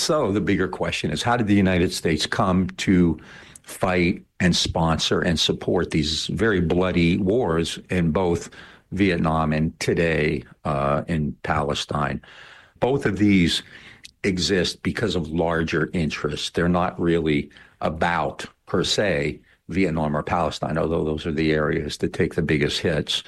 So the bigger question is, how did the United States come to fight and sponsor and support these very bloody wars in both Vietnam and today in Palestine? Both of these exist because of larger interests. They're not really about, per se, Vietnam or Palestine, although those are the areas that take the biggest hits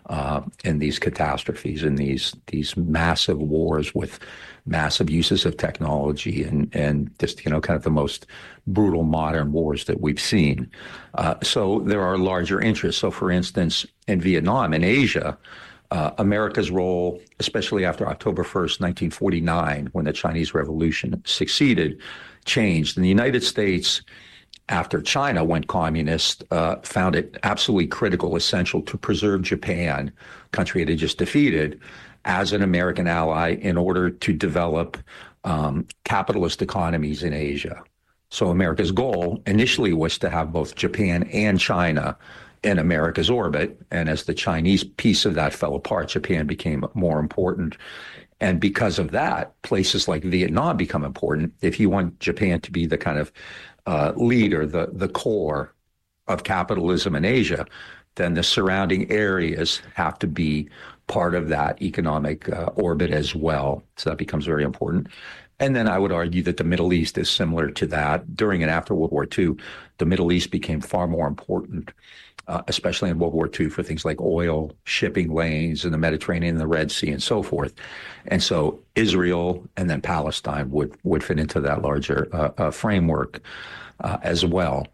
in these catastrophes, in these massive wars with massive uses of technology and just, kind of the most brutal modern wars that we've seen. So there are larger interests. So, for instance, in Vietnam, in Asia, America's role, especially after October 1st, 1949, when the Chinese Revolution succeeded, changed. And the United States, after China went communist, found it absolutely critical, essential to preserve Japan, country it had just defeated, as an American ally in order to develop capitalist economies in Asia. So America's goal initially was to have both Japan and China in America's orbit. And as the Chinese piece of that fell apart, Japan became more important. And because of that, places like Vietnam become important. If you want Japan to be the kind of leader, the core of capitalism in Asia, then the surrounding areas have to be part of that economic orbit as well. So that becomes very important. And then I would argue that the Middle East is similar to that. During and after World War II, the Middle East became far more important, especially in World War II, for things like oil, shipping lanes in the Mediterranean, the Red Sea, and so forth. And so Israel and then Palestine would fit into that larger framework as well.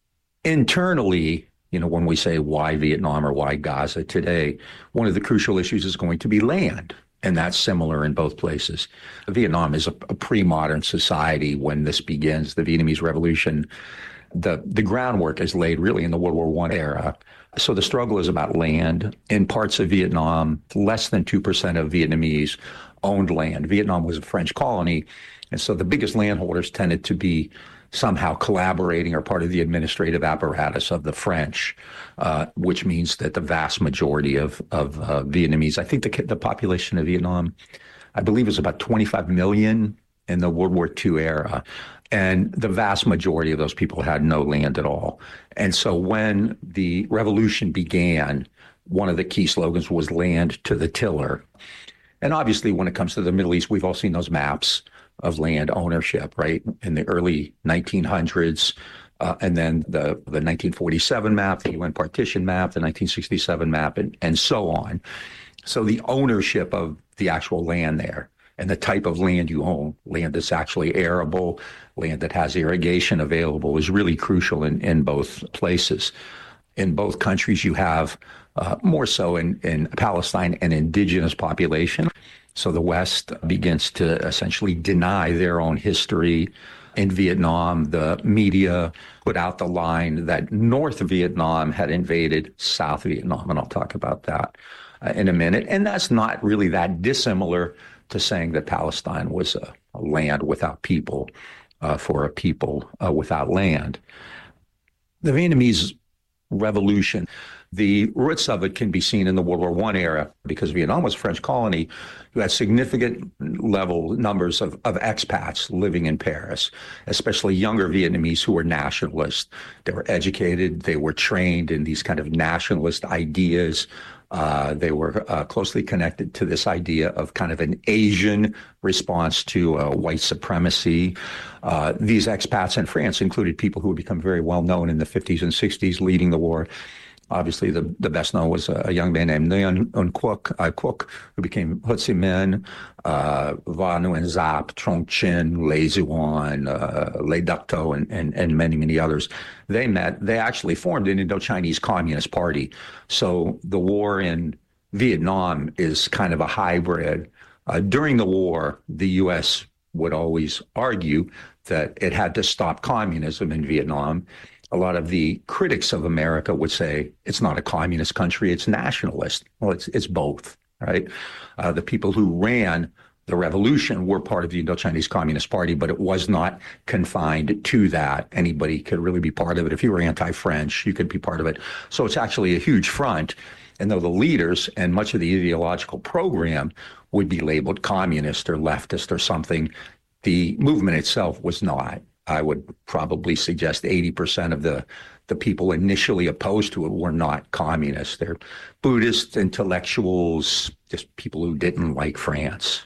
Internally, when we say why Vietnam or why Gaza today, one of the crucial issues is going to be land. And that's similar in both places. Vietnam is a pre-modern society when this begins, the Vietnamese Revolution. The groundwork is laid really in the World War I era. So the struggle is about land. In parts of Vietnam, less than 2% of Vietnamese owned land. Vietnam was a French colony. And so the biggest landholders tended to be somehow collaborating or part of the administrative apparatus of the French, which means that the vast majority of Vietnamese, I think the population of Vietnam, I believe, was about 25 million in the World War II era. And the vast majority of those people had no land at all. And so when the revolution began, one of the key slogans was land to the tiller. And obviously, when it comes to the Middle East, we've all seen those maps of land ownership, right, in the early 1900s, and then the 1947 map, the UN partition map, the 1967 map, and so on. So the ownership of the actual land there and the type of land you own, land that's actually arable, land that has irrigation available, is really crucial in both places. In both countries, you have more so in Palestine an indigenous population. So the West begins to essentially deny their own history. In Vietnam, the media put out the line that North Vietnam had invaded South Vietnam, and I'll talk about that in a minute. And that's not really that dissimilar to saying that Palestine was a land without people for a people without land. The Vietnamese Revolution, the roots of it can be seen in the World War I era, because Vietnam was a French colony who had significant numbers of expats living in Paris, especially younger Vietnamese who were nationalists. They were educated, they were trained in these kind of nationalist ideas. They were closely connected to this idea of kind of an Asian response to white supremacy. These expats in France included people who had become very well known in the 50s and 60s leading the war. Obviously, the best known was a young man named Nguyen Un Quoc, who became Ho Chi Minh, Va Nguyen Giap, Trong Trinh, Lê Duan, Lê Duc Tho, and many, many others. They actually formed an Indo-Chinese Communist Party. So the war in Vietnam is kind of a hybrid. During the war, the U.S. would always argue that it had to stop communism in Vietnam. A lot of the critics of America would say it's not a communist country, it's nationalist. Well, it's both, right? The people who ran the revolution were part of the Indo-Chinese Communist Party, but it was not confined to that. Anybody could really be part of it. If you were anti-French, you could be part of it. So it's actually a huge front. And though the leaders and much of the ideological program would be labeled communist or leftist or something, The movement itself was not. I would probably suggest 80% of the people initially opposed to it were not communists. They're Buddhist intellectuals, just people who didn't like France.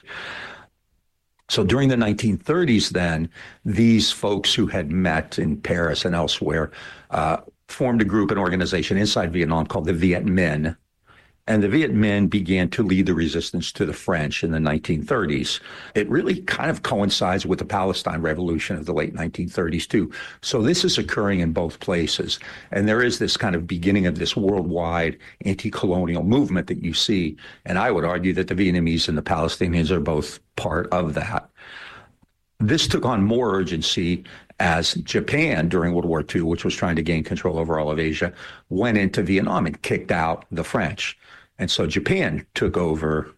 So during the 1930s, then, these folks who had met in Paris and elsewhere formed a group, an organization inside Vietnam called the Viet Minh. And the Viet Minh began to lead the resistance to the French in the 1930s. It really kind of coincides with the Palestine Revolution of the late 1930s, too. So this is occurring in both places. And there is this kind of beginning of this worldwide anti-colonial movement that you see. And I would argue that the Vietnamese and the Palestinians are both part of that. This took on more urgency as Japan, during World War II, which was trying to gain control over all of Asia, went into Vietnam and kicked out the French. And so Japan took over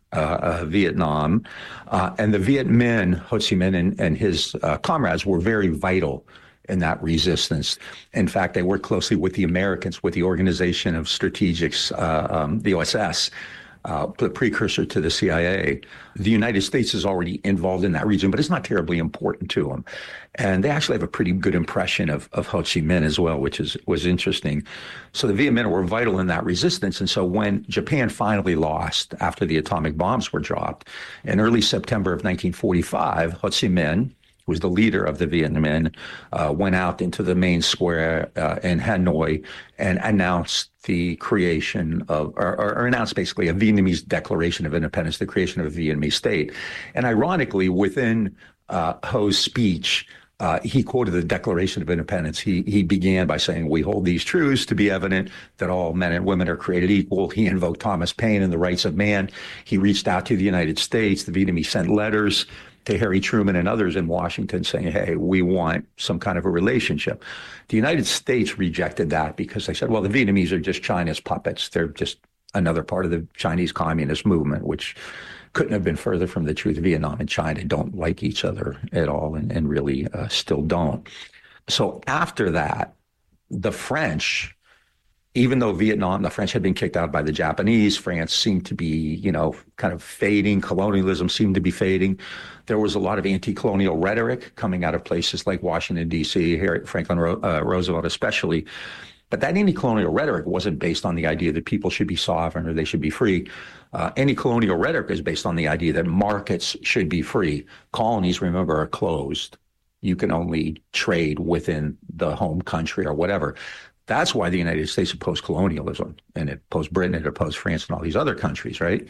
Vietnam, and the Viet Minh, Ho Chi Minh and his comrades were very vital in that resistance. In fact, they worked closely with the Americans, with the Organization of Strategics, the OSS, the precursor to the CIA. The United States is already involved in that region, but it's not terribly important to them. And they actually have a pretty good impression of Ho Chi Minh as well, which was interesting. So the Viet Minh were vital in that resistance. And so when Japan finally lost after the atomic bombs were dropped, in early September of 1945, Ho Chi Minh, who was the leader of the Viet Minh, went out into the main square in Hanoi and announced the creation of, or announced basically a Vietnamese Declaration of Independence, the creation of a Vietnamese state. And ironically, within Ho's speech, he quoted the Declaration of Independence. He began by saying, "We hold these truths to be evident that all men and women are created equal." He invoked Thomas Paine and the rights of man. He reached out to the United States. The Vietnamese sent letters to Harry Truman and others in Washington saying, "Hey, we want some kind of a relationship." The United States rejected that because they said, well, the Vietnamese are just China's puppets. They're just another part of the Chinese Communist movement, which couldn't have been further from the truth. Vietnam and China don't like each other at all and really still don't. So after that, the French, even though the French had been kicked out by the Japanese, France seemed to be, kind of fading. Colonialism seemed to be fading. There was a lot of anti-colonial rhetoric coming out of places like Washington, D.C., Franklin Roosevelt especially. But that anti-colonial rhetoric wasn't based on the idea that people should be sovereign or they should be free. Anti-colonial rhetoric is based on the idea that markets should be free. Colonies, remember, are closed. You can only trade within the home country or whatever. That's why the United States opposed colonialism, and it opposed Britain, it opposed France and all these other countries, right?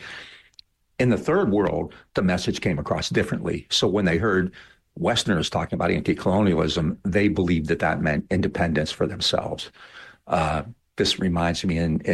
In the third world, the message came across differently. So when they heard Westerners talking about anti-colonialism, they believed that that meant independence for themselves. This reminds me in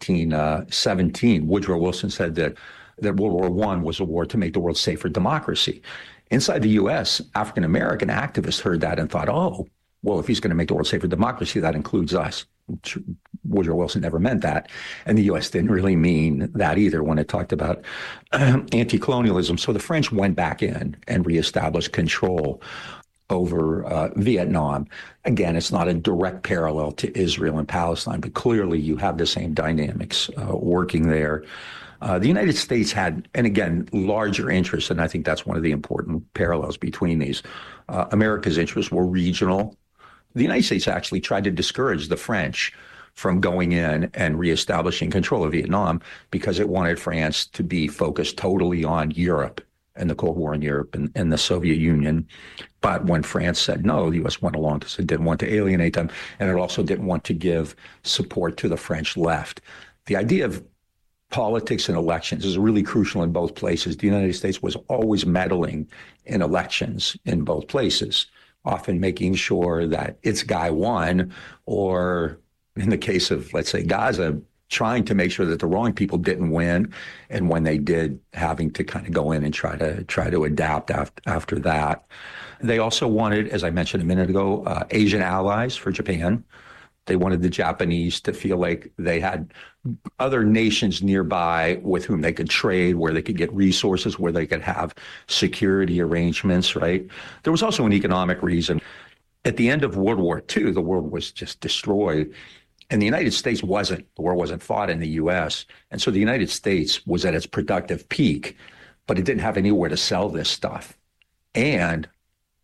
1917, Woodrow Wilson said that World War I was a war to make the world safe for democracy. Inside the U.S., African-American activists heard that and thought, oh, well, if he's going to make the world safe for democracy, that includes us. Woodrow Wilson never meant that. And the U.S. didn't really mean that either when it talked about anti-colonialism. So the French went back in and reestablished control over Vietnam. Again, it's not a direct parallel to Israel and Palestine, but clearly you have the same dynamics working there. The United States had, and again, larger interests, and I think that's one of the important parallels between these. America's interests were regional. The United States actually tried to discourage the French from going in and reestablishing control of Vietnam because it wanted France to be focused totally on Europe and the Cold War in Europe and the Soviet Union. But when France said no, the U.S. went along because it didn't want to alienate them, and it also didn't want to give support to the French left. The idea of politics and elections is really crucial in both places. The United States was always meddling in elections in both places, often making sure that its guy won, or in the case of, let's say, Gaza, trying to make sure that the wrong people didn't win, and when they did, having to kind of go in and try to adapt after that. They also wanted, as I mentioned a minute ago, Asian allies for Japan. They wanted the Japanese to feel like they had other nations nearby with whom they could trade, where they could get resources, where they could have security arrangements, right? There was also an economic reason. At the end of World War II, the world was just destroyed. And the United States wasn't. The war wasn't fought in the U.S. And so the United States was at its productive peak, but it didn't have anywhere to sell this stuff. And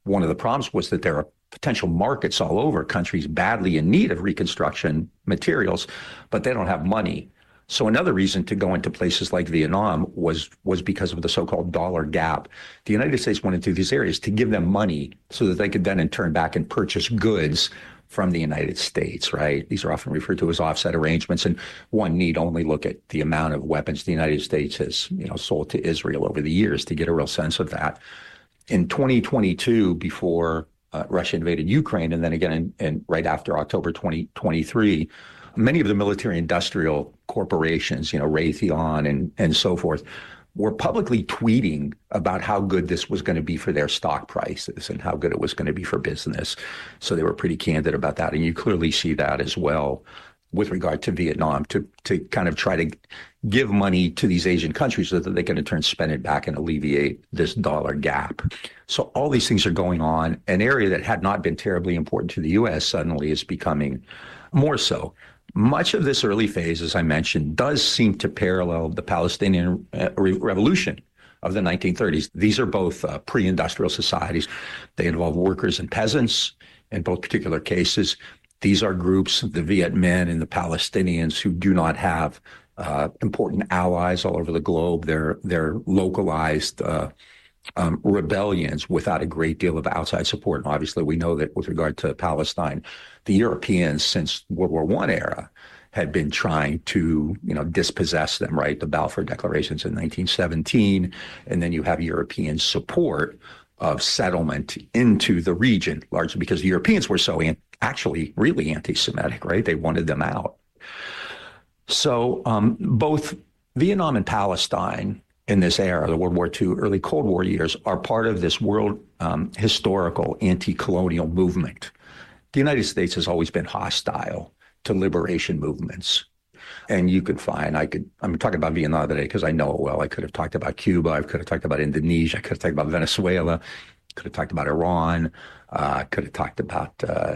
one of the problems was that there are potential markets all over, countries badly in need of reconstruction materials, but they don't have money. So another reason to go into places like Vietnam was because of the so-called dollar gap. The United States went into these areas to give them money so that they could then in turn back and purchase goods from the United States, right? These are often referred to as offset arrangements, and one need only look at the amount of weapons the United States has, sold to Israel over the years to get a real sense of that. In 2022, before Russia invaded Ukraine, and then again in right after October 2023, many of the military-industrial corporations, Raytheon and so forth, were publicly tweeting about how good this was going to be for their stock prices and how good it was going to be for business. So they were pretty candid about that. And you clearly see that as well with regard to Vietnam, to kind of try to give money to these Asian countries so that they can in turn spend it back and alleviate this dollar gap. So all these things are going on. An area that had not been terribly important to the U.S. suddenly is becoming more so. Much of this early phase, as I mentioned, does seem to parallel the Palestinian revolution of the 1930s. These are both pre-industrial societies. They involve workers and peasants in both particular cases. These are groups, the Viet Minh and the Palestinians, who do not have important allies all over the globe. They're localized rebellions without a great deal of outside support. And obviously, we know that with regard to Palestine, the Europeans since World War I era had been trying to, dispossess them, right? The Balfour Declarations in 1917, and then you have European support of settlement into the region, largely because the Europeans were so actually really anti-Semitic, right? They wanted them out. So both Vietnam and Palestine in this era, the World War II, early Cold War years, are part of this world historical anti-colonial movement. The United States has always been hostile to liberation movements. And you could find, I'm talking about Vietnam today because I know it well. I could have talked about Cuba. I could have talked about Indonesia. I could have talked about Venezuela. Could have talked about Iran. Could have talked about,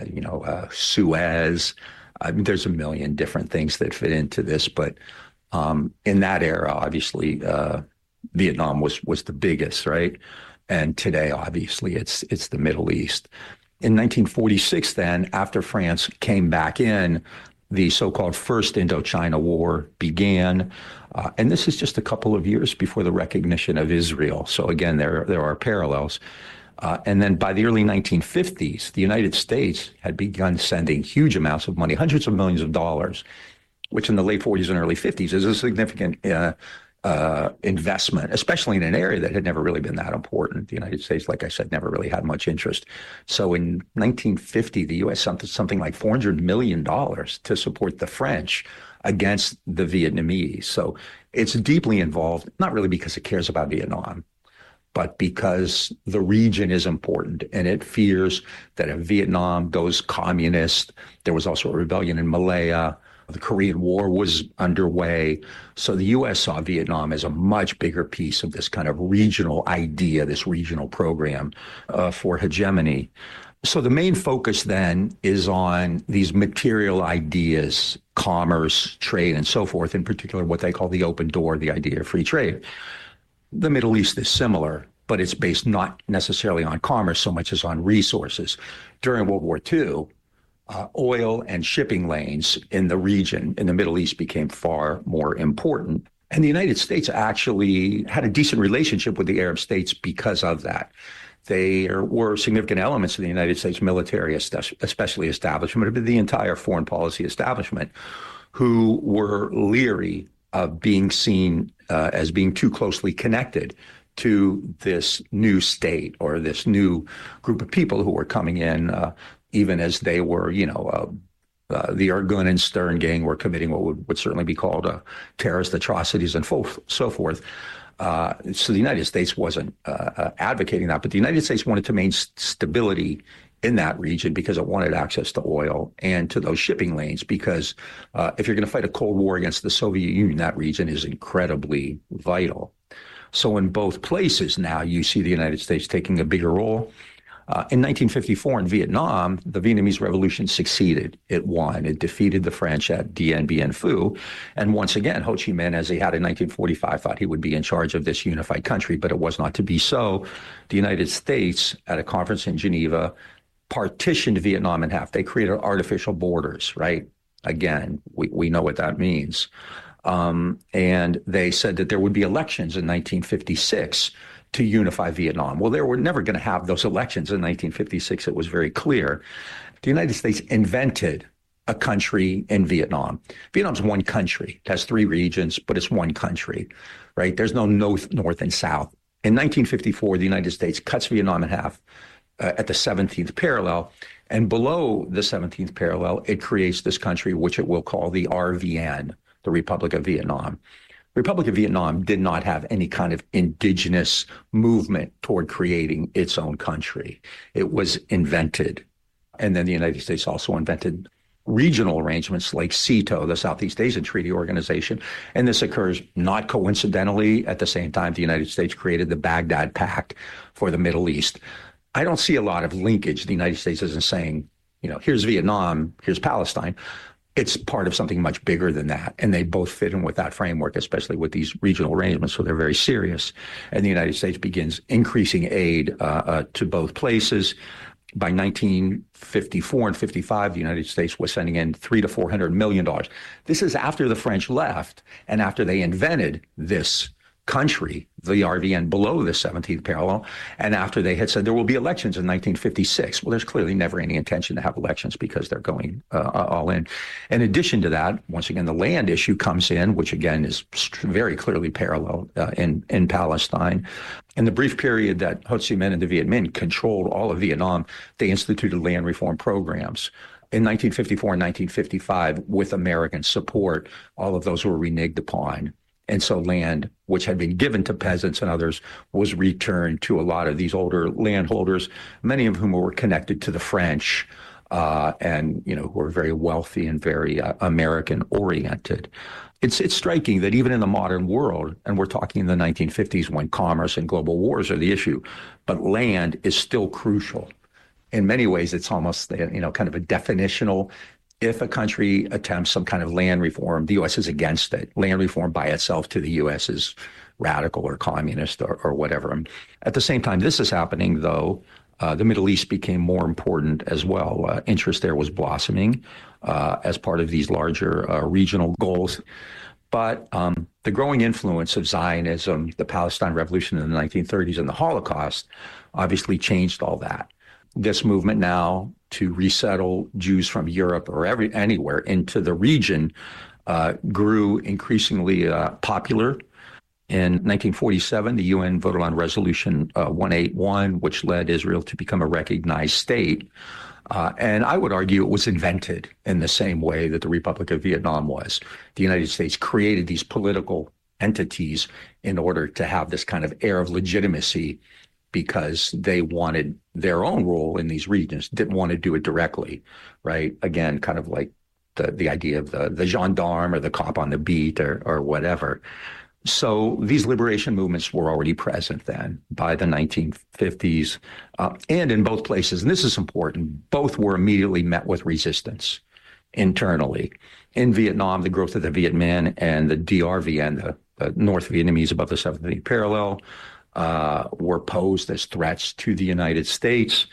Suez. There's a million different things that fit into this. But in that era, obviously, Vietnam was the biggest, right? And today, obviously, it's the Middle East. In 1946, then, after France came back in, the so-called First Indochina War began. And this is just a couple of years before the recognition of Israel. So again, there are parallels. And then by the early 1950s, the United States had begun sending huge amounts of money, hundreds of millions of dollars, which in the late 40s and early 50s is a significant investment, especially in an area that had never really been that important. The United States, like I said, never really had much interest. So in 1950, the U.S. sent something like $400 million to support the French against the Vietnamese. So it's deeply involved, not really because it cares about Vietnam, but because the region is important and it fears that if Vietnam goes communist, there was also a rebellion in Malaya. The Korean War was underway. So the U.S. saw Vietnam as a much bigger piece of this kind of regional idea, this regional program for hegemony. So the main focus then is on these material ideas, commerce, trade, and so forth, in particular what they call the open door, the idea of free trade. The Middle East is similar, but it's based not necessarily on commerce so much as on resources. During World War II, oil and shipping lanes in the region, in the Middle East, became far more important. And the United States actually had a decent relationship with the Arab states because of that. They were significant elements of the United States military, especially establishment, but the entire foreign policy establishment, who were leery of being seen as being too closely connected to this new state or this new group of people who were coming in, even as they were, the Irgun and Stern gang were committing what would certainly be called terrorist atrocities and so forth. So the United States wasn't advocating that, but the United States wanted to maintain stability in that region because it wanted access to oil and to those shipping lanes, because if you're going to fight a Cold War against the Soviet Union, that region is incredibly vital. So in both places now, you see the United States taking a bigger role. In 1954 in Vietnam, the Vietnamese Revolution succeeded. It won. It defeated the French at Dien Bien Phu. And once again, Ho Chi Minh, as he had in 1945, thought he would be in charge of this unified country, but it was not to be so. The United States, at a conference in Geneva, partitioned Vietnam in half. They created artificial borders, right? Again, we know what that means. And they said that there would be elections in 1956 to unify Vietnam. Well, they were never going to have those elections in 1956. It was very clear. The United States invented a country in Vietnam. Vietnam's one country. It has three regions, but it's one country, right? There's no north and south. In 1954, the United States cuts Vietnam in half at the 17th parallel. And below the 17th parallel, it creates this country, which it will call the RVN, the Republic of Vietnam. Republic of Vietnam did not have any kind of indigenous movement toward creating its own country. It was invented. And then the United States also invented regional arrangements like SEATO, the Southeast Asian Treaty Organization. And this occurs not coincidentally. At the same time, the United States created the Baghdad Pact for the Middle East. I don't see a lot of linkage. The United States isn't saying, here's Vietnam, here's Palestine. It's part of something much bigger than that. And they both fit in with that framework, especially with these regional arrangements. So they're very serious. And the United States begins increasing aid to both places. By 1954 and 55, the United States was sending in $300 to $400 million. This is after the French left and after they invented this country, the RVN, below the 17th parallel, and after they had said there will be elections in 1956. Well, there's clearly never any intention to have elections because they're going all in. In addition to that, once again, the land issue comes in, which again is very clearly parallel in Palestine. In the brief period that Ho Chi Minh and the Viet Minh controlled all of Vietnam, they instituted land reform programs. In 1954 and 1955, with American support, all of those were reneged upon. And so land, which had been given to peasants and others, was returned to a lot of these older landholders, many of whom were connected to the French and, who were very wealthy and very American-oriented. It's striking that even in the modern world, and we're talking in the 1950s when commerce and global wars are the issue, but land is still crucial. In many ways, it's almost, kind of a definitional. If a country attempts some kind of land reform, the U.S. is against it. Land reform by itself to the U.S. is radical or communist or whatever. And at the same time this is happening, though, the Middle East became more important as well. Interest there was blossoming as part of these larger regional goals. But the growing influence of Zionism, the Palestine Revolution in the 1930s, and the Holocaust obviously changed all that. This movement now to resettle Jews from Europe or anywhere into the region grew increasingly popular. In 1947, the UN voted on Resolution 181, which led Israel to become a recognized state. And I would argue it was invented in the same way that the Republic of Vietnam was. The United States created these political entities in order to have this kind of air of legitimacy because they wanted their own role in these regions, didn't want to do it directly, right? Again, kind of like the idea of the gendarme or the cop on the beat or whatever. So these liberation movements were already present then by the 1950s. And in both places, and this is important, both were immediately met with resistance internally. In Vietnam, the growth of the Viet Minh and the DRVN, the North Vietnamese above the 17th parallel, were posed as threats to the United States.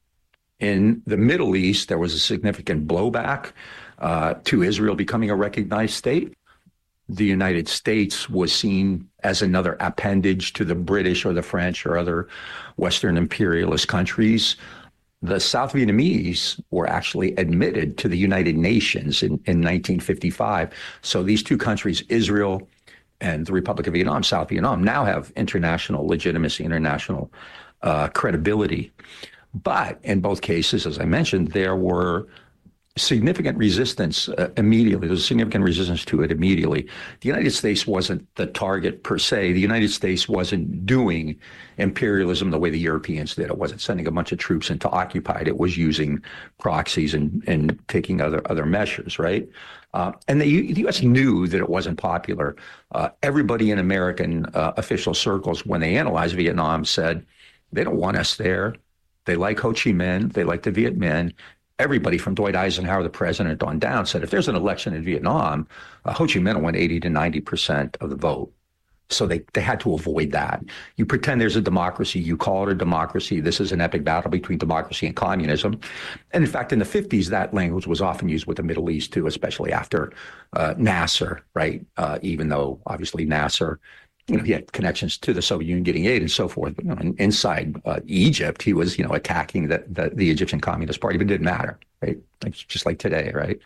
In the Middle East, there was a significant blowback to Israel becoming a recognized state. The United States was seen as another appendage to the British or the French or other Western imperialist countries. The South Vietnamese were actually admitted to the United Nations in 1955. So these two countries, Israel and the Republic of Vietnam, South Vietnam, now have international legitimacy, international credibility. But in both cases, as I mentioned, there were significant resistance immediately. There was significant resistance to it immediately. The United States wasn't the target per se. The United States wasn't doing imperialism the way the Europeans did. It wasn't sending a bunch of troops into occupied. It was using proxies and taking other measures, right? And the U.S. knew that it wasn't popular. Everybody in American official circles, when they analyzed Vietnam, said, they don't want us there. They like Ho Chi Minh. They like the Viet Minh. Everybody from Dwight Eisenhower, the president, on down said if there's an election in Vietnam, Ho Chi Minh will win 80 to 90% of the vote. So they had to avoid that. You pretend there's a democracy, you call it a democracy. This is an epic battle between democracy and communism. And in fact, in the 50s, that language was often used with the Middle East too, especially after Nasser, right? Even though obviously Nasser, he had connections to the Soviet Union getting aid and so forth. But inside Egypt, he was, attacking the Egyptian Communist Party, but it didn't matter, right? It's just like today, right?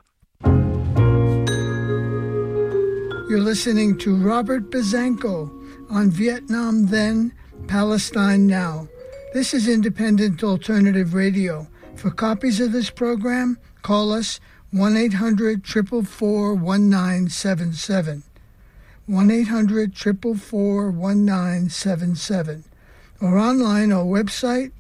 You're listening to Robert Bazanko on Vietnam Then, Palestine Now. This is Independent Alternative Radio. For copies of this program, call us 1-800-444-1977. 1-800-444-1977. Or online, our website,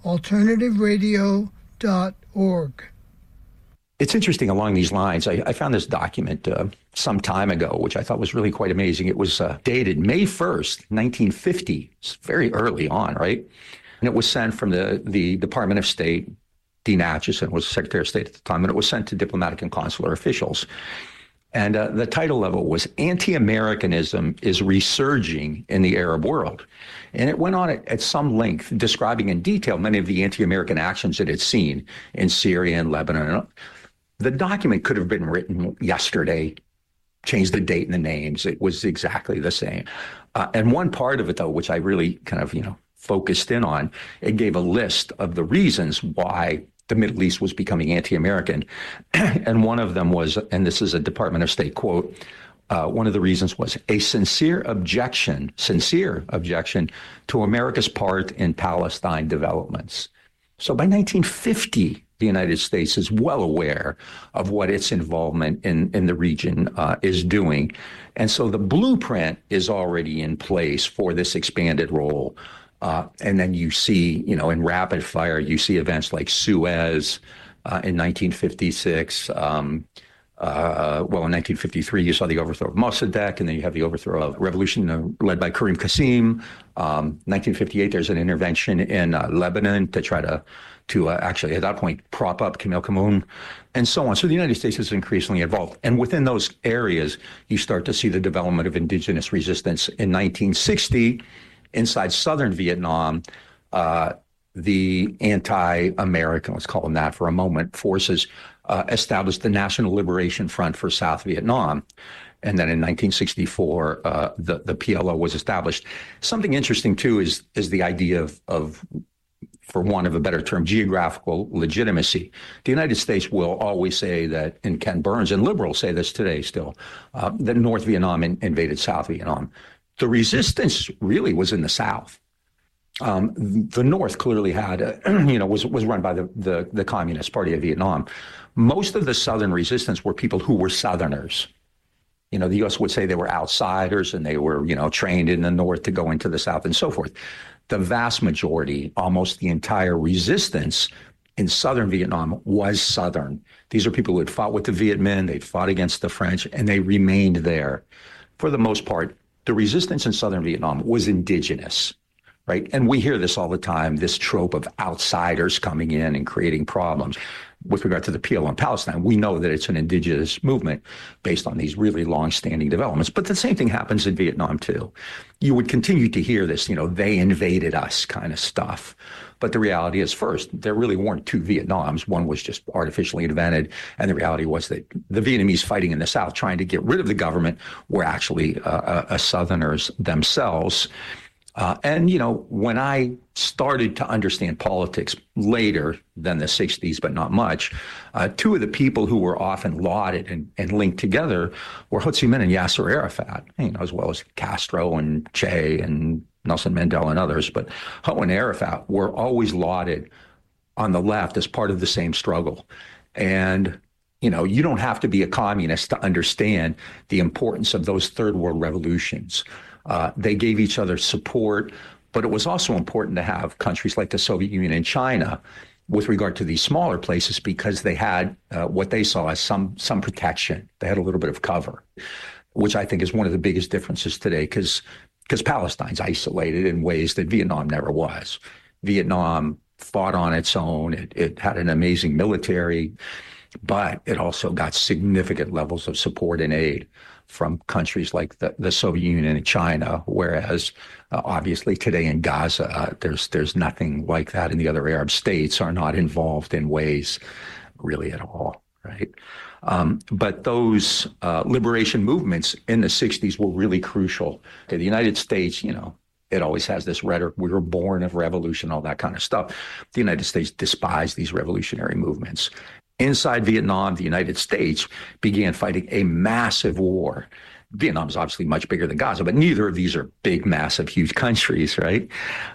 alternativeradio.org. It's interesting along these lines. I found this document some time ago, which I thought was really quite amazing. It was dated May 1st, 1950. It's very early on, right? And it was sent from the Department of State. Dean Acheson was Secretary of State at the time, and it was sent to diplomatic and consular officials. And the title of it was Anti-Americanism is Resurging in the Arab World. And it went on at some length, describing in detail many of the anti-American actions it had seen in Syria and Lebanon. The document could have been written yesterday, changed the date and the names. It was exactly the same. And one part of it, though, which I really kind of, focused in on, it gave a list of the reasons why the Middle East was becoming anti-American. And one of them was, and this is a Department of State quote, one of the reasons was a sincere objection to America's part in Palestine developments. So by 1950, the United States is well aware of what its involvement in the region is doing. And so the blueprint is already in place for this expanded role. And then you see, in rapid fire, you see events like Suez in 1956. In 1953, you saw the overthrow of Mossadegh, and then you have the overthrow of revolution led by Karim Qasim. 1958, there's an intervention in Lebanon to try to actually, at that point, prop up Camille Kamoun, and so on. So the United States is increasingly involved. And within those areas, you start to see the development of indigenous resistance. In 1960, inside southern Vietnam, the anti-American, let's call them that for a moment, forces established the National Liberation Front for South Vietnam. And then in 1964, the PLO was established. Something interesting, too, is the idea of, for want of a better term, geographical legitimacy. The United States will always say that, and Ken Burns and liberals say this today still, that North Vietnam invaded South Vietnam. The resistance really was in the South. The North clearly had, was run by the Communist Party of Vietnam. Most of the Southern resistance were people who were Southerners. The U.S. would say they were outsiders and they were, trained in the North to go into the South and so forth. The vast majority, almost the entire resistance in Southern Vietnam was Southern. These are people who had fought with the Viet Minh, they'd fought against the French, and they remained there. For the most part, the resistance in Southern Vietnam was indigenous, right? And we hear this all the time, this trope of outsiders coming in and creating problems. With regard to the PLO in Palestine, we know that it's an indigenous movement based on these really long-standing developments. But the same thing happens in Vietnam, too. You would continue to hear this, they invaded us kind of stuff. But the reality is, first, there really weren't two Vietnams. One was just artificially invented. And the reality was that the Vietnamese fighting in the South, trying to get rid of the government, were actually Southerners themselves. And when I started to understand politics later than the 60s, but not much, two of the people who were often lauded and linked together were Ho Chi Minh and Yasser Arafat, as well as Castro and Che and Nelson Mandela and others. But Ho and Arafat were always lauded on the left as part of the same struggle. And you don't have to be a communist to understand the importance of those third world revolutions. They gave each other support, but it was also important to have countries like the Soviet Union and China with regard to these smaller places because they had what they saw as some protection. They had a little bit of cover, which I think is one of the biggest differences today because Palestine's isolated in ways that Vietnam never was. Vietnam fought on its own. It had an amazing military, but it also got significant levels of support and aid from countries like the Soviet Union and China, whereas obviously today in Gaza, there's nothing like that, and the other Arab states are not involved in ways really at all, right? But those liberation movements in the 60s were really crucial. The United States, it always has this rhetoric, we were born of revolution, all that kind of stuff. The United States despised these revolutionary movements. Inside Vietnam, the United States began fighting a massive war. Vietnam is obviously much bigger than Gaza, but neither of these are big, massive, huge countries, right?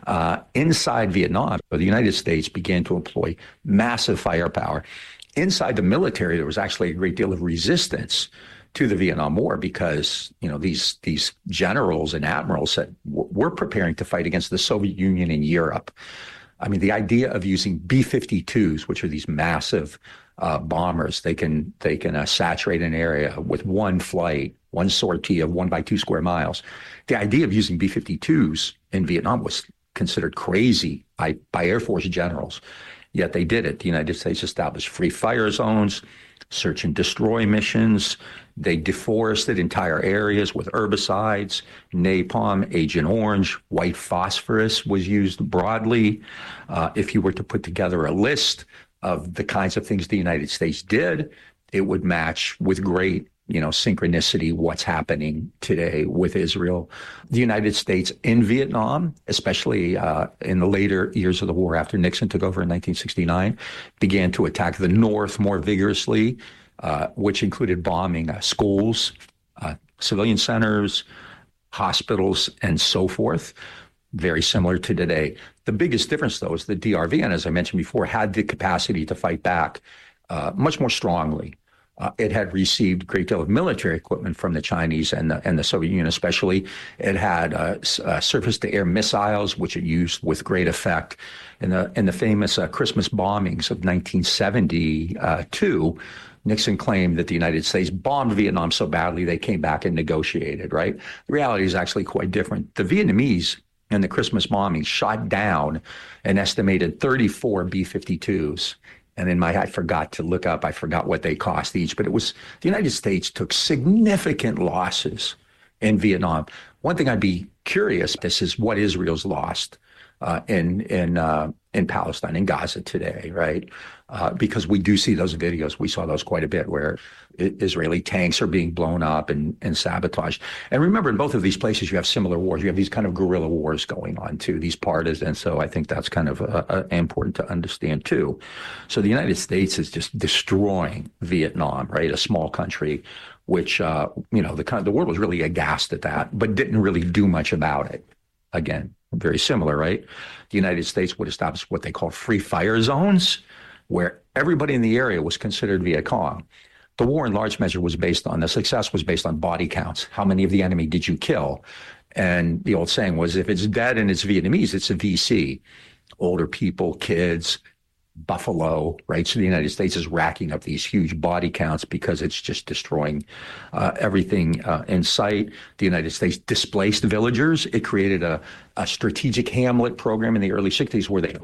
Inside Vietnam, the United States began to employ massive firepower. Inside the military, there was actually a great deal of resistance to the Vietnam War because, these generals and admirals said, we're preparing to fight against the Soviet Union and Europe. I mean, the idea of using B-52s, which are these massive bombers, they can saturate an area with one flight, one sortie of 1 by 2 square miles. The idea of using B-52s in Vietnam was considered crazy by Air Force generals, yet they did it. The United States established free fire zones, search and destroy missions. They deforested entire areas with herbicides, napalm, Agent Orange, white phosphorus was used broadly. If you were to put together a list of the kinds of things the United States did, it would match with great, synchronicity what's happening today with Israel. The United States in Vietnam, especially in the later years of the war after Nixon took over in 1969, began to attack the North more vigorously, which included bombing schools, civilian centers, hospitals, and so forth. Very similar to today. The biggest difference, though, is the DRV, and as I mentioned before, had the capacity to fight back much more strongly. It had received a great deal of military equipment from the Chinese and the Soviet Union, especially. It had surface-to-air missiles, which it used with great effect. In the famous Christmas bombings of 1972, Nixon claimed that the United States bombed Vietnam so badly they came back and negotiated, right? The reality is actually quite different. The Vietnamese in the Christmas bombing shot down an estimated 34 B-52s. And I forgot to look up, I forgot what they cost each, but the United States took significant losses in Vietnam. One thing I'd be curious, this is what Israel's lost in Palestine, in Gaza today, right? Because we do see those videos. We saw those quite a bit where Israeli tanks are being blown up and sabotaged. And remember, in both of these places, you have similar wars. You have these kind of guerrilla wars going on too, these partisans. So I think that's kind of important to understand too. So the United States is just destroying Vietnam, right? A small country, which, the world was really aghast at that, but didn't really do much about it. Again, very similar, right? The United States would establish what they call free fire zones, where everybody in the area was considered Viet Cong. The war in large measure the success was based on body counts. How many of the enemy did you kill? And the old saying was, if it's dead and it's Vietnamese, it's a VC. Older people, kids, buffalo, right? So the United States is racking up these huge body counts because it's just destroying everything in sight. The United States displaced villagers. It created a strategic hamlet program in the early 60s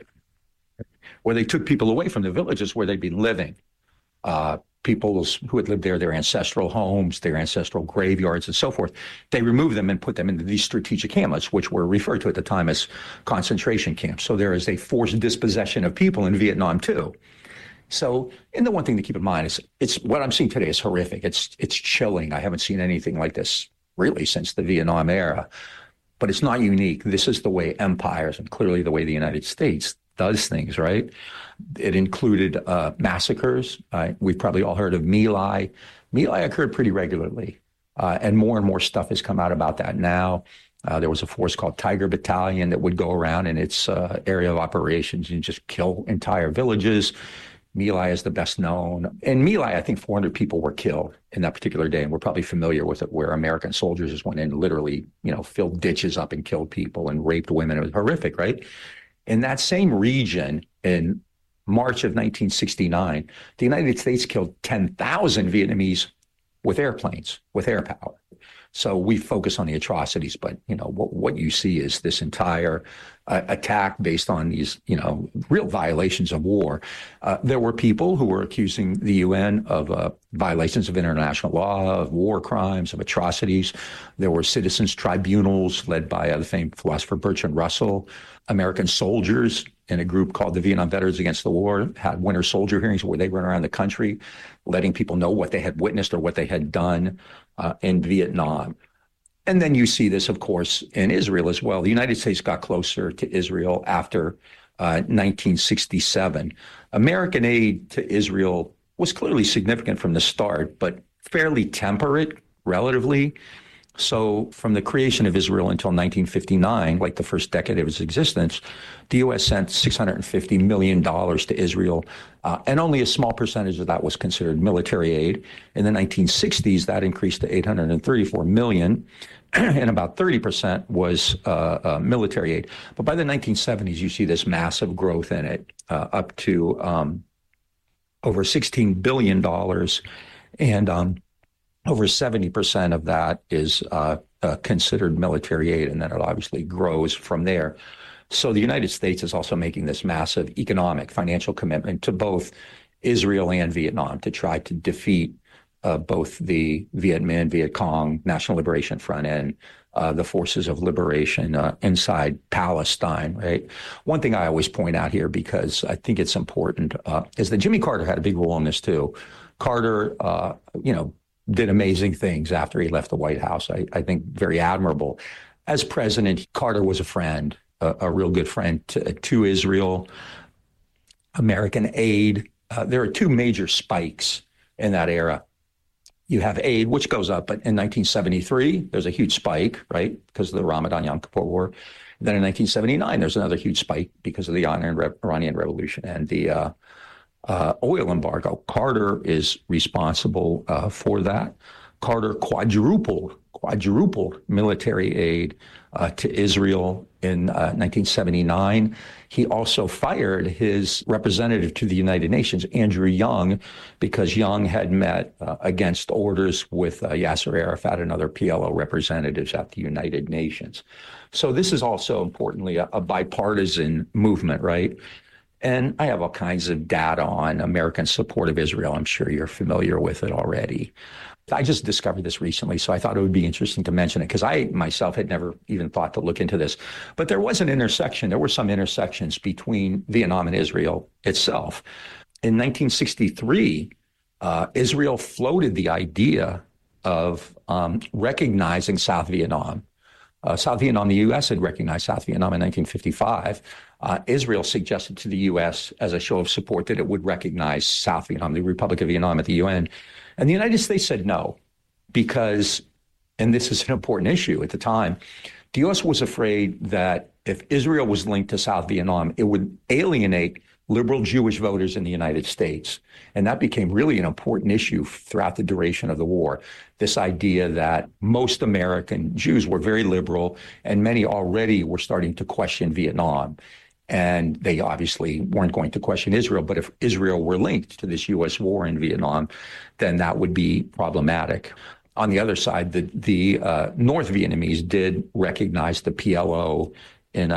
where they took people away from the villages where they'd been living. People who had lived there, their ancestral homes, their ancestral graveyards, and so forth. They removed them and put them into these strategic hamlets, which were referred to at the time as concentration camps. So there is a forced dispossession of people in Vietnam too. So, and the one thing to keep in mind is it's what I'm seeing today is horrific. It's chilling. I haven't seen anything like this really since the Vietnam era. But it's not unique. This is the way empires, and clearly the way the United States does things, right? It included massacres. We've probably all heard of My Lai. My Lai occurred pretty regularly, and more stuff has come out about that now. There was a force called Tiger Battalion that would go around in its area of operations and just kill entire villages. My Lai is the best known. In My Lai, I think 400 people were killed in that particular day, and we're probably familiar with it, where American soldiers just went in and literally, filled ditches up and killed people and raped women. It was horrific, right? In that same region, in March of 1969, the United States killed 10,000 Vietnamese with airplanes, with air power. So we focus on the atrocities, but what you see is this entire attack based on these, real violations of war. There were people who were accusing the UN of violations of international law, of war crimes, of atrocities. There were citizens' tribunals led by the famed philosopher Bertrand Russell. American soldiers in a group called the Vietnam Veterans Against the War had winter soldier hearings where they went around the country letting people know what they had witnessed or what they had done in Vietnam. And then you see this, of course, in Israel as well. The United States got closer to Israel after 1967. American aid to Israel was clearly significant from the start, but fairly temperate, relatively. So from the creation of Israel until 1959, like the first decade of its existence, the U.S. sent $650 million to Israel, and only a small percentage of that was considered military aid. In the 1960s, that increased to $834 million, and about 30% was military aid. But by the 1970s, you see this massive growth in it, up to over $16 billion, and over 70% of that is considered military aid, and then it obviously grows from there. So the United States is also making this massive economic, financial commitment to both Israel and Vietnam to try to defeat both the Viet Minh, Viet Cong, National Liberation Front, and the forces of liberation inside Palestine, right? One thing I always point out here, because I think it's important, is that Jimmy Carter had a big role in this too. Carter, did amazing things after he left the White House. I think very admirable. As president, Carter was a friend, a real good friend to Israel. American aid. There are two major spikes in that era. You have aid, which goes up, but in 1973, there's a huge spike, right, because of the Ramadan-Yom Kippur War. Then in 1979, there's another huge spike because of the Iranian Revolution and the oil embargo. Carter is responsible for that. Carter quadrupled military aid to Israel in 1979. He also fired his representative to the United Nations, Andrew Young, because Young had met against orders with Yasser Arafat and other PLO representatives at the United Nations. So this is also, importantly, a bipartisan movement, right? And I have all kinds of data on American support of Israel. I'm sure you're familiar with it already. I just discovered this recently, so I thought it would be interesting to mention it because I myself had never even thought to look into this. But there was an intersection. There were some intersections between Vietnam and Israel itself. In 1963, Israel floated the idea of recognizing South Vietnam. South Vietnam, the U.S. had recognized South Vietnam in 1955. Israel suggested to the U.S. as a show of support that it would recognize South Vietnam, the Republic of Vietnam, at the UN. And the United States said no, because, and this is an important issue at the time, the U.S. was afraid that if Israel was linked to South Vietnam, it would alienate liberal Jewish voters in the United States. And that became really an important issue throughout the duration of the war. This idea that most American Jews were very liberal, and many already were starting to question Vietnam. And they obviously weren't going to question Israel. But if Israel were linked to this U.S. war in Vietnam, then that would be problematic. On the other side, the North Vietnamese did recognize the PLO in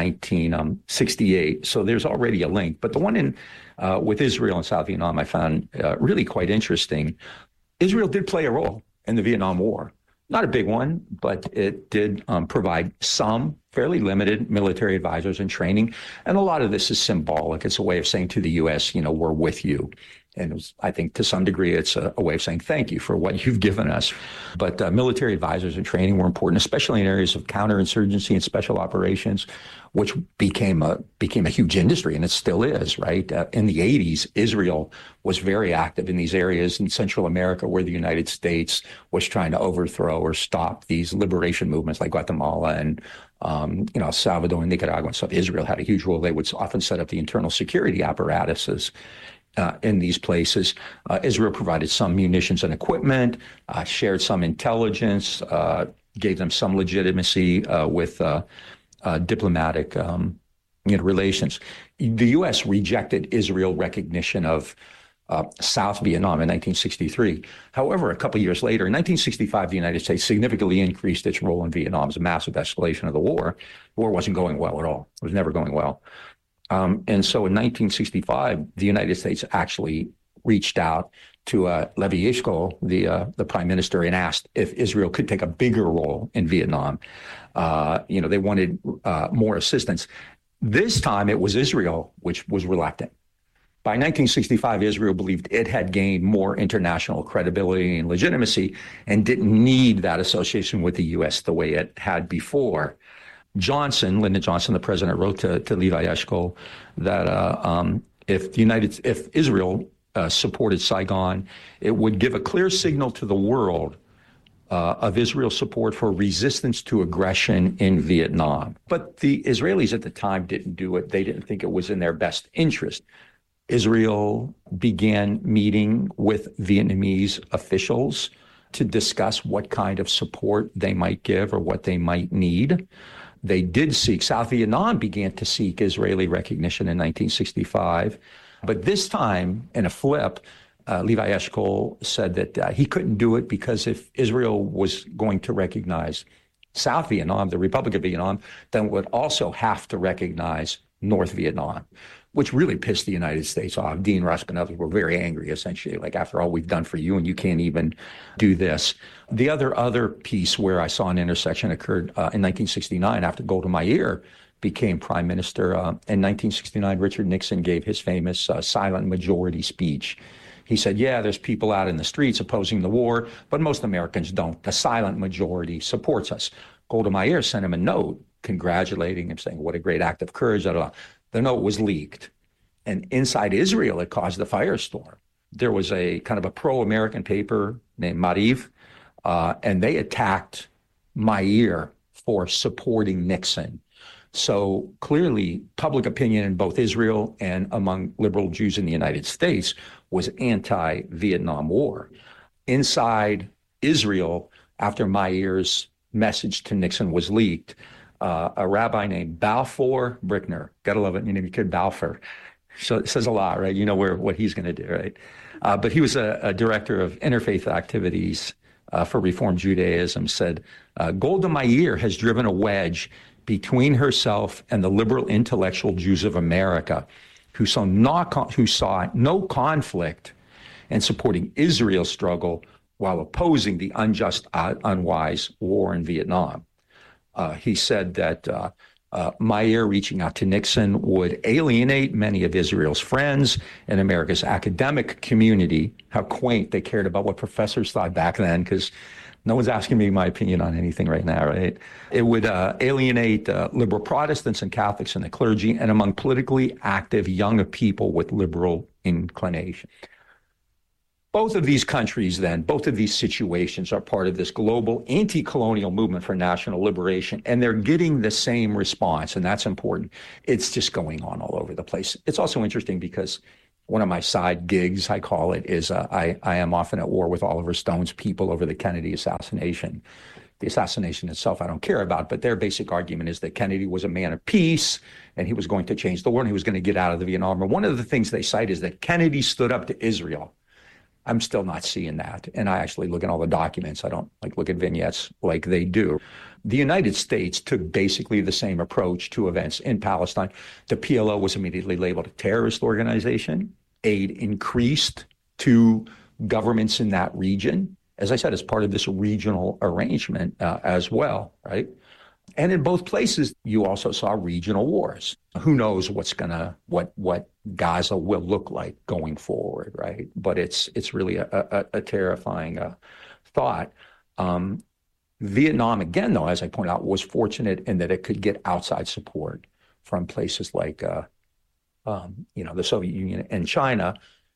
1968. So there's already a link. But the one with Israel and South Vietnam I found really quite interesting. Israel did play a role in the Vietnam War. Not a big one, but it did provide some fairly limited military advisors and training. And a lot of this is symbolic. It's a way of saying to the U.S., we're with you. And it was, I think to some degree, it's a way of saying thank you for what you've given us. But military advisors and training were important, especially in areas of counterinsurgency and special operations, which became a huge industry, and it still is, right? In the 80s, Israel was very active in these areas in Central America where the United States was trying to overthrow or stop these liberation movements like Guatemala and Salvador and Nicaragua and stuff. Israel had a huge role. They would often set up the internal security apparatuses in these places. Israel provided some munitions and equipment, shared some intelligence, gave them some legitimacy with diplomatic relations. The U.S. rejected Israel recognition of South Vietnam in 1963. However, a couple of years later, in 1965, the United States significantly increased its role in Vietnam. It was a massive escalation of the war. The war wasn't going well at all. It was never going well. And so in 1965, the United States actually reached out to Levi Eshkol, the prime minister, and asked if Israel could take a bigger role in Vietnam. They wanted more assistance. This time it was Israel which was reluctant. By 1965, Israel believed it had gained more international credibility and legitimacy and didn't need that association with the U.S. the way it had before. Lyndon Johnson, the president, wrote to Levi Eshkol that if Israel supported Saigon, it would give a clear signal to the world of Israel's support for resistance to aggression in Vietnam. But the Israelis at the time didn't do it. They didn't think it was in their best interest. Israel began meeting with Vietnamese officials to discuss what kind of support they might give or what they might need. They did seek, South Vietnam began to seek Israeli recognition in 1965. But this time, in a flip, Levi Eshkol said that he couldn't do it because if Israel was going to recognize South Vietnam, the Republic of Vietnam, then it would also have to recognize North Vietnam, which really pissed the United States off. Dean Rusk and others were very angry, essentially, like, after all we've done for you, and you can't even do this. The other piece where I saw an intersection occurred in 1969 after Golda Meir became prime minister. In 1969, Richard Nixon gave his famous silent majority speech. He said, yeah, there's people out in the streets opposing the war, but most Americans don't. The silent majority supports us. Golda Meir sent him a note congratulating him, saying, what a great act of courage. Blah, blah, blah. The note was leaked. And inside Israel, it caused a firestorm. There was a kind of a pro-American paper named Maariv, and they attacked Meir for supporting Nixon. So clearly, public opinion in both Israel and among liberal Jews in the United States was anti-Vietnam War. Inside Israel, after Meir's message to Nixon was leaked, a rabbi named Balfour Brickner, gotta love it, you name your kid Balfour. So it says a lot, right? You know what he's going to do, right? But he was a director of interfaith activities for Reform Judaism, said, Golda Meir has driven a wedge between herself and the liberal intellectual Jews of America, who saw no conflict in supporting Israel's struggle while opposing the unjust, unwise war in Vietnam. He said that Meir reaching out to Nixon would alienate many of Israel's friends and America's academic community. How quaint, they cared about what professors thought back then, because no one's asking me my opinion on anything right now, right? It would alienate liberal Protestants and Catholics and the clergy, and among politically active young people with liberal inclination. Both of these countries, then, both of these situations are part of this global anti-colonial movement for national liberation, and they're getting the same response, and that's important. It's just going on all over the place. It's also interesting because one of my side gigs, I call it, is I am often at war with Oliver Stone's people over the Kennedy assassination. The assassination itself I don't care about, but their basic argument is that Kennedy was a man of peace, and he was going to change the world, and he was going to get out of the Vietnam War. One of the things they cite is that Kennedy stood up to Israel. I'm still not seeing that. And I actually look at all the documents. I don't look at vignettes like they do. The United States took basically the same approach to events in Palestine. The PLO was immediately labeled a terrorist organization. Aid increased to governments in that region, as I said, as part of this regional arrangement as well, right? And in both places, you also saw regional wars. Who knows what Gaza will look like going forward, right? But it's really a terrifying thought. Vietnam, again, though, as I point out, was fortunate in that it could get outside support from places like, the Soviet Union and China.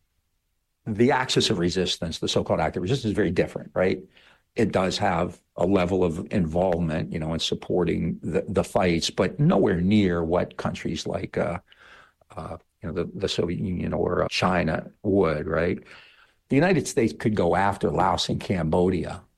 The axis of resistance, the so-called active resistance, is very different, right? It does have a level of involvement, in supporting the fights, but nowhere near what countries like, the Soviet Union or China would, right? The United States could go after Laos and Cambodia,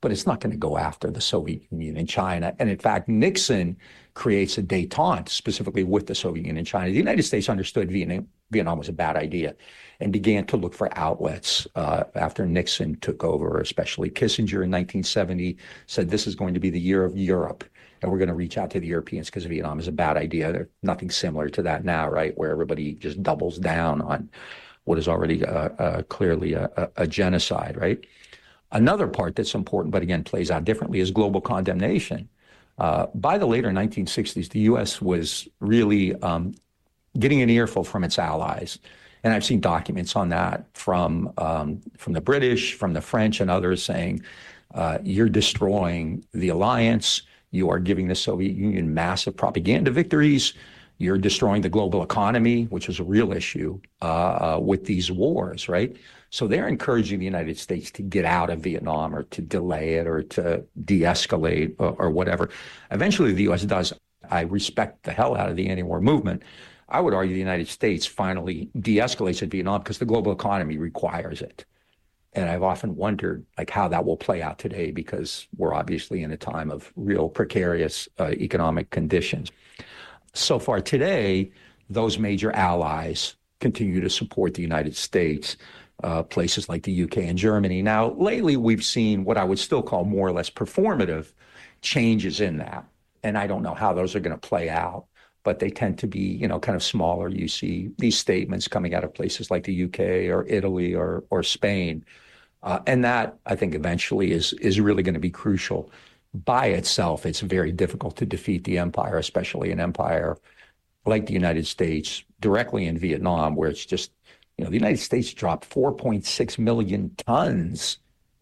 but it's not going to go after the Soviet Union and China. And in fact, Nixon creates a détente specifically with the Soviet Union and China. The United States understood Vietnam was a bad idea and began to look for outlets after Nixon took over, especially Kissinger in 1970 said this is going to be the year of Europe. And we're going to reach out to the Europeans because Vietnam is a bad idea. There's nothing similar to that now, right, where everybody just doubles down on what is already clearly a genocide, right? Another part that's important, but again, plays out differently, is global condemnation. By the later 1960s, the U.S. was really getting an earful from its allies. And I've seen documents on that from the British, from the French, and others saying, you're destroying the alliance. You are giving the Soviet Union massive propaganda victories. You're destroying the global economy, which was a real issue with these wars, right? So they're encouraging the United States to get out of Vietnam or to delay it or to de-escalate or whatever. Eventually, the U.S. does. I respect the hell out of the anti-war movement. I would argue the United States finally de-escalates in Vietnam because the global economy requires it. And I've often wondered like how that will play out today because we're obviously in a time of real precarious economic conditions. So far today, those major allies continue to support the United States, places like the UK and Germany. Now, lately, we've seen what I would still call more or less performative changes in that. And I don't know how those are going to play out, but they tend to be, kind of smaller. You see these statements coming out of places like the UK or Italy or Spain. And that, I think, eventually is really going to be crucial. By itself, it's very difficult to defeat the empire, especially an empire like the United States, directly in Vietnam, where it's just, the United States dropped 4.6 million tons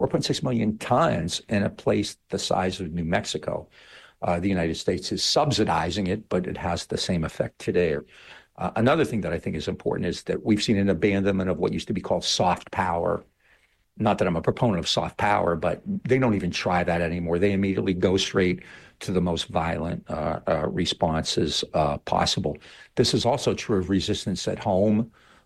in a place the size of New Mexico. The United States is subsidizing it, but it has the same effect today. Another thing that I think is important is that we've seen an abandonment of what used to be called soft power. Not that I'm a proponent of soft power, but they don't even try that anymore. They immediately go straight to the most violent responses possible. This is also true of resistance at home.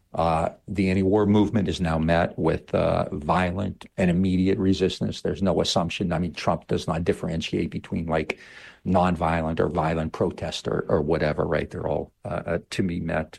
The anti-war movement is now met with violent and immediate resistance. There's no assumption. I mean, Trump does not differentiate between like nonviolent or violent protest or whatever, right? They're all to be met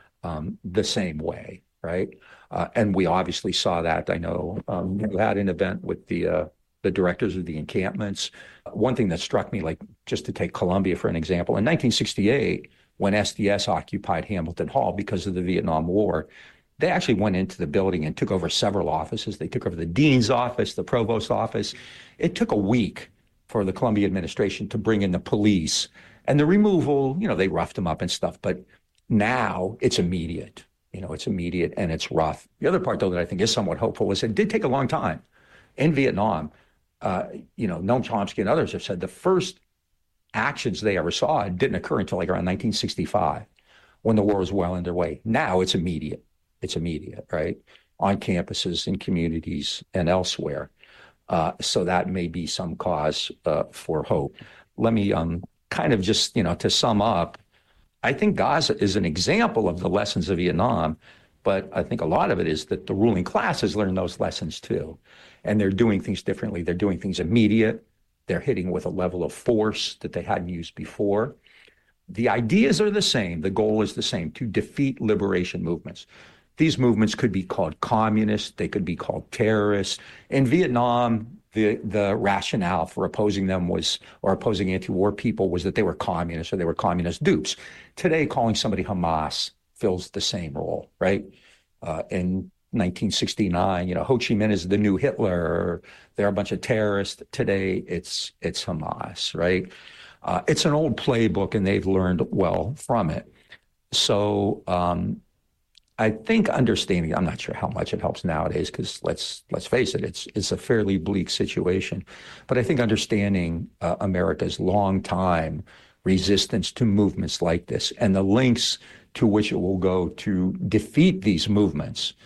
the same way, right? And we obviously saw that. I know you had an event with the directors of the encampments. One thing that struck me, like just to take Colombia for an example, in 1968, when SDS occupied Hamilton Hall because of the Vietnam War, they actually went into the building and took over several offices. They took over the dean's office, the provost's office. It took a week for the Colombia administration to bring in the police. And the removal, they roughed them up and stuff. But now it's immediate. It's immediate and it's rough. The other part, though, that I think is somewhat hopeful is it did take a long time. In Vietnam, Noam Chomsky and others have said the first actions they ever saw didn't occur until like around 1965 when the war was well underway. Now it's immediate. It's immediate, right? On campuses, in communities, and elsewhere. So that may be some cause for hope. Let me kind of just, to sum up, I think Gaza is an example of the lessons of Vietnam, but I think a lot of it is that the ruling class has learned those lessons too. And they're doing things differently. They're doing things immediate. They're hitting with a level of force that they hadn't used before. The ideas are the same. The goal is the same, to defeat liberation movements. These movements could be called communist. They could be called terrorists. In Vietnam, the rationale for opposing them or opposing anti-war people was that they were communists or they were communist dupes. Today, calling somebody Hamas fills the same role, right? In 1969, Ho Chi Minh is the new Hitler. They're a bunch of terrorists. Today, it's Hamas, right? It's an old playbook, and they've learned well from it. So I think understanding, I'm not sure how much it helps nowadays, because let's face it, it's a fairly bleak situation. But I think understanding America's long time resistance to movements like this and the links to which it will go to defeat these movements,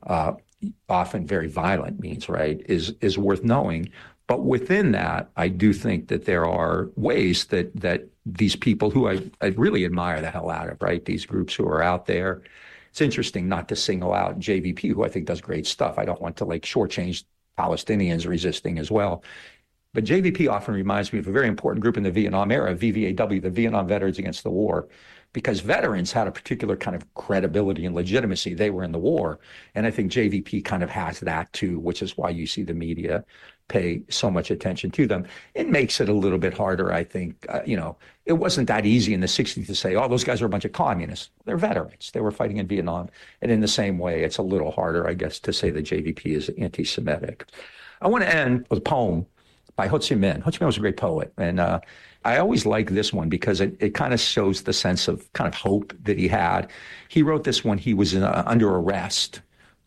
often very violent means, right, is worth knowing. But within that, I do think that there are ways that these people who I really admire the hell out of, right, these groups who are out there. It's interesting not to single out JVP, who I think does great stuff. I don't want to shortchange Palestinians resisting as well. But JVP often reminds me of a very important group in the Vietnam era, VVAW, the Vietnam Veterans Against the War, because veterans had a particular kind of credibility and legitimacy. They were in the war. And I think JVP kind of has that too, which is why you see the media pay so much attention to them. It makes it a little bit harder, I think. It wasn't that easy in the 60s to say, oh, those guys are a bunch of communists. They're veterans. They were fighting in Vietnam. And in the same way, it's a little harder, I guess, to say that JVP is anti-Semitic. I want to end with a poem by Ho Chi Minh. Ho Chi Minh was a great poet. And I always like this one because it kind of shows the sense of kind of hope that he had. He wrote this when he was under arrest.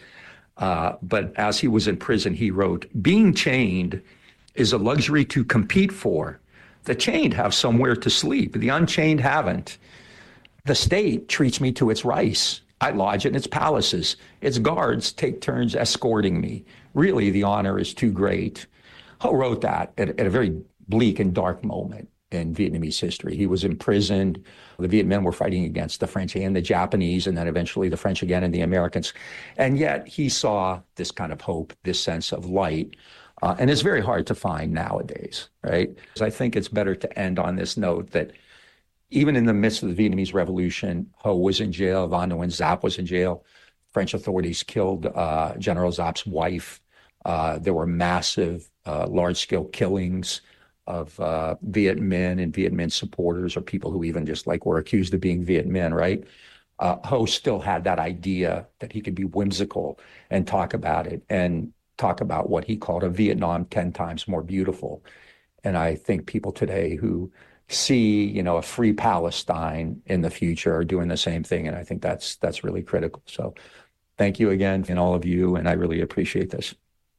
But as he was in prison, he wrote, "Being chained is a luxury to compete for. The chained have somewhere to sleep. The unchained haven't. The state treats me to its rice. I lodge in its palaces. Its guards take turns escorting me. Really, the honor is too great." Ho wrote that at a very bleak and dark moment in Vietnamese history. He was imprisoned. The Viet Minh were fighting against the French and the Japanese, and then eventually the French again and the Americans. And yet he saw this kind of hope, this sense of light. And it's very hard to find nowadays, right? So I think it's better to end on this note that even in the midst of the Vietnamese Revolution, Ho was in jail, Van Nguyen Giap was in jail. French authorities killed General Giap's wife. There were massive, large-scale killings of Viet Minh and Viet Minh supporters, or people who even just were accused of being Viet Minh, right? Ho still had that idea that he could be whimsical and talk about it and talk about what he called a Vietnam 10 times more beautiful. And I think people today who see, a free Palestine in the future are doing the same thing. And I think that's really critical. So thank you again, and all of you, and I really appreciate this.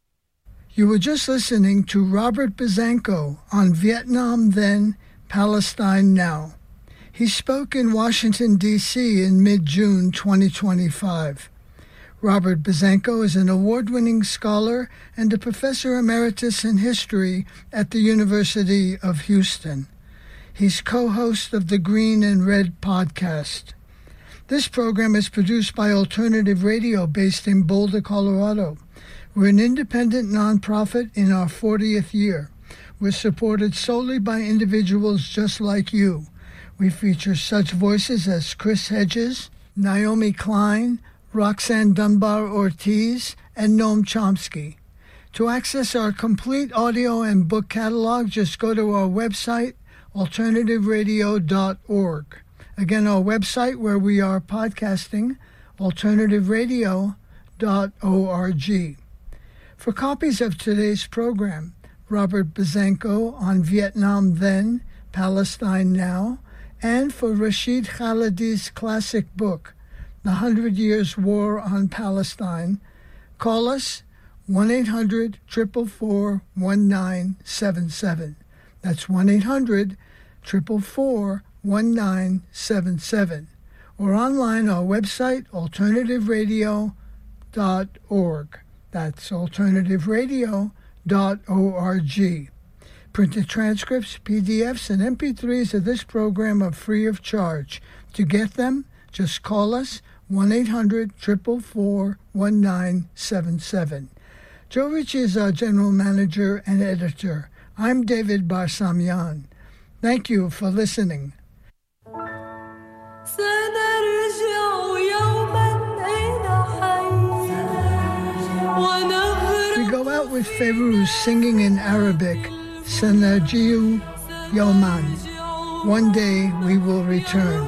You were just listening to Robert Buzzanco on Vietnam Then, Palestine Now. He spoke in Washington, D.C. in mid-June 2025. Robert Buzzanco is an award-winning scholar and a professor emeritus in history at the University of Houston. He's co-host of the Green and Red podcast. This program is produced by Alternative Radio based in Boulder, Colorado. We're an independent nonprofit in our 40th year. We're supported solely by individuals just like you. We feature such voices as Chris Hedges, Naomi Klein, Roxanne Dunbar-Ortiz, and Noam Chomsky. To access our complete audio and book catalog, just go to our website, alternativeradio.org. Again, our website where we are podcasting, alternativeradio.org. For copies of today's program, Robert Buzzanco on Vietnam Then, Palestine Now, and for Rashid Khalidi's classic book, The 100 Years' War on Palestine, call us 1-800-444-1977. That's 1-800-444-1977. Or online our website, alternativeradio.org. That's alternativeradio.org. Printed transcripts, PDFs, and MP3s of this program are free of charge. To get them, just call us 1-800-444-1977. Joe Ritchie is our general manager and editor. I'm David Barsamian. Thank you for listening. We go out with Feiruz singing in Arabic, Sanarjiu Yoman. One day we will return.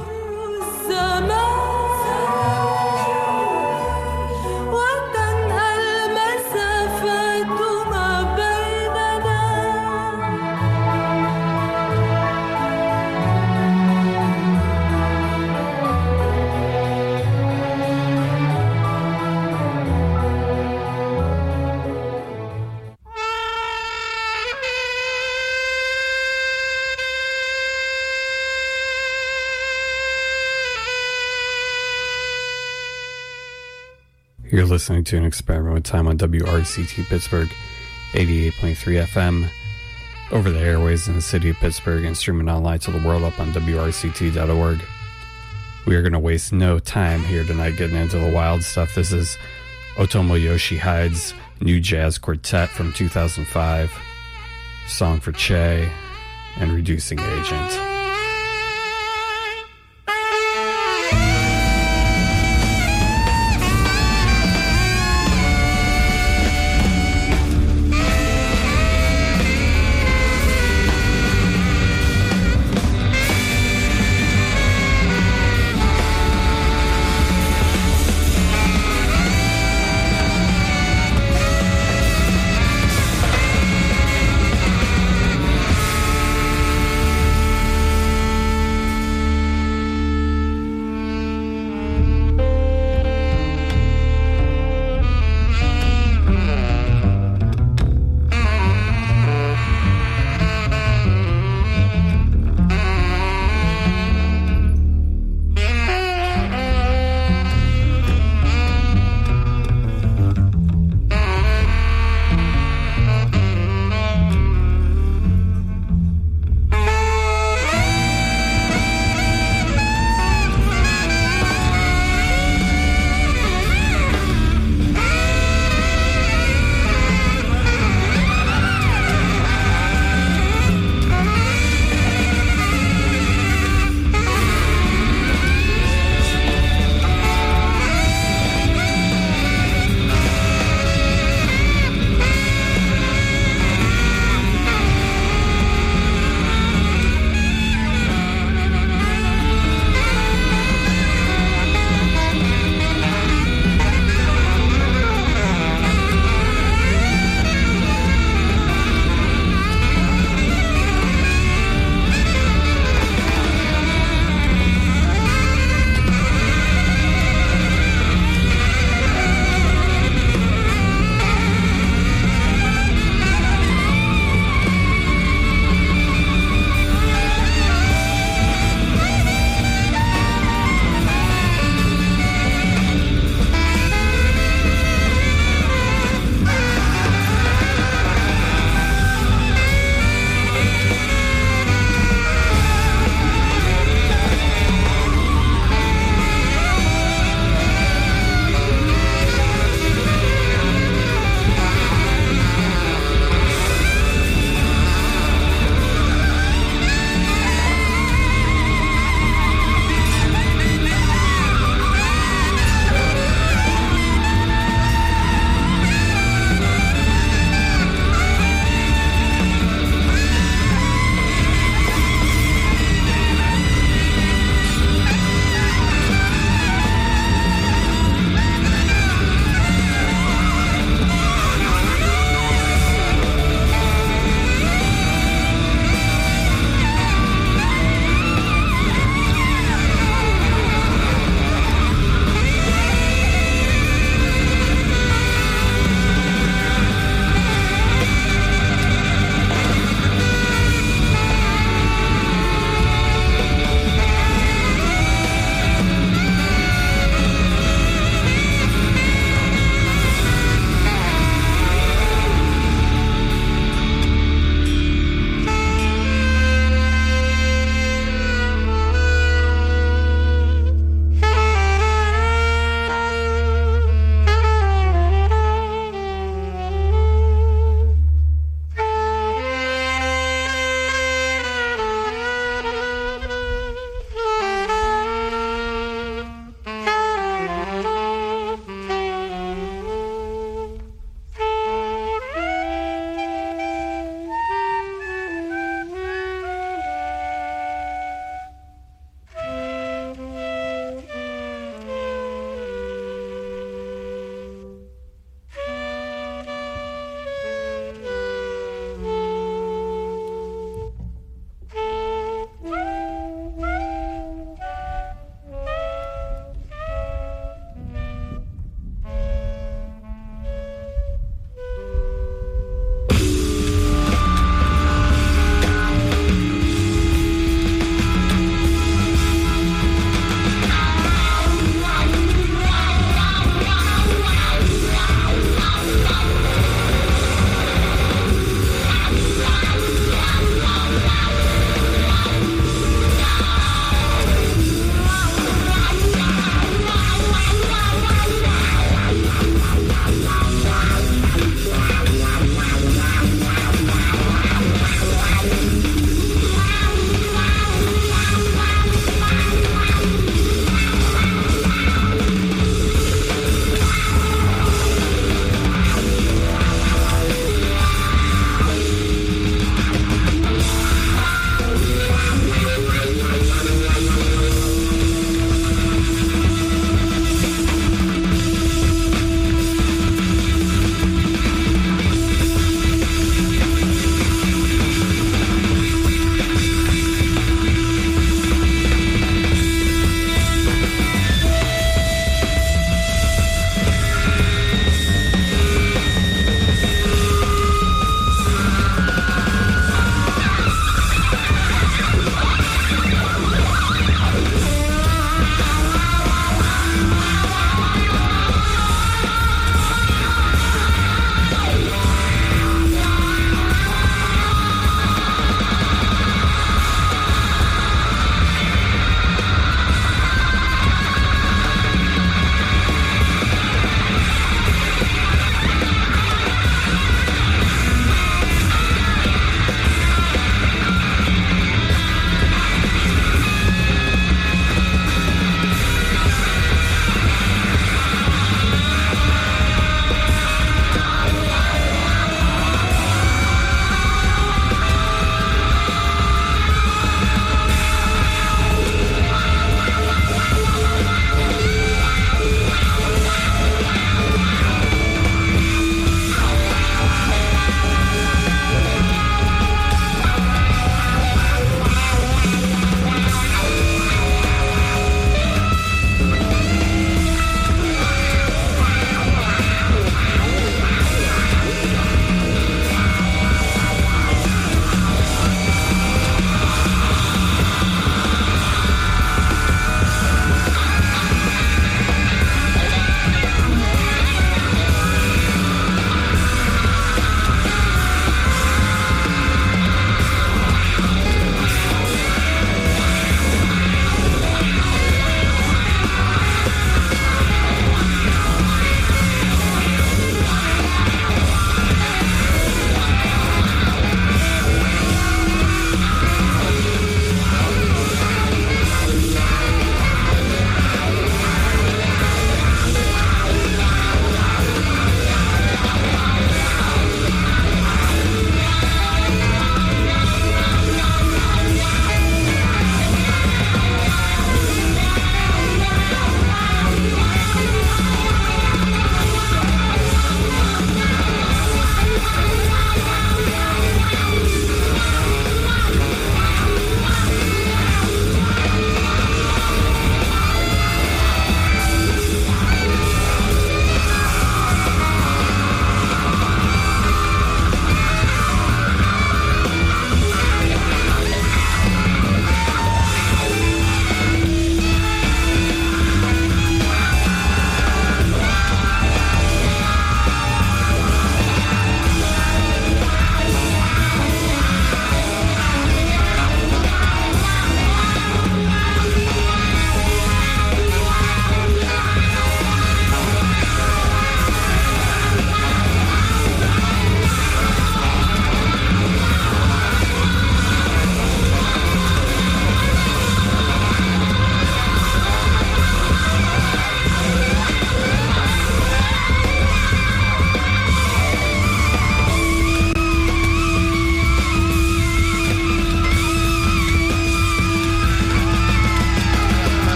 You're listening to An Experiment with Time on WRCT Pittsburgh, 88.3 FM, over the airways in the city of Pittsburgh, and streaming online to the world up on WRCT.org. We are going to waste no time here tonight getting into the wild stuff. This is Otomo Yoshi Hyde's new jazz quartet from 2005. song for Che and Reducing Agent.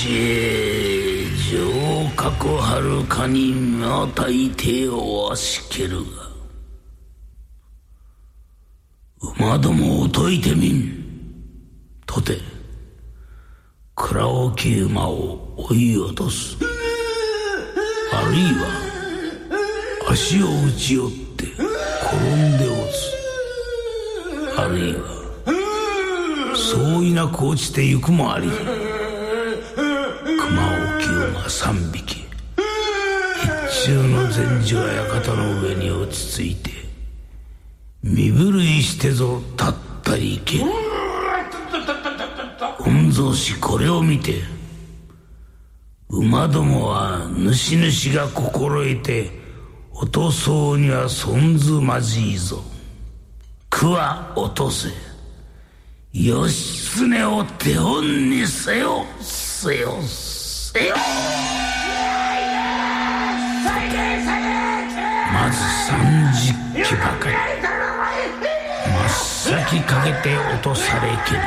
へ上角はるかにまたい手をあしけるが、馬どもを解いてみん。とて倉置馬を追い落とす、あるいは足を打ち寄って転んで落つ、あるいはそういなく落ちてゆくもあり。熊置馬3匹一中の前女館の上に落ち着いて身震いしてぞ立ったりけ。御曹司これを見て、馬どもは主が心得て落とそうには損ずまじいぞ。句は落とせ、義経を手本にせよせよせよ。まず30騎ばかり真っ先かけて落とされけり、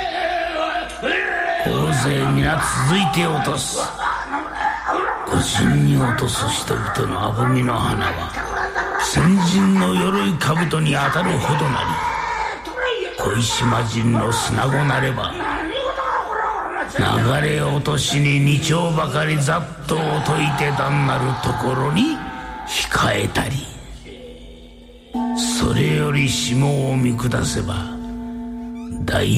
大勢皆続いて落とす。五陣に落とす人々のあぶみの花は先人の鎧兜に当たるほどなり、小石間陣の砂子なれば流れ落としに2丁ばかりざっと解いて段なるところに控えたり、それより霜を見下せば大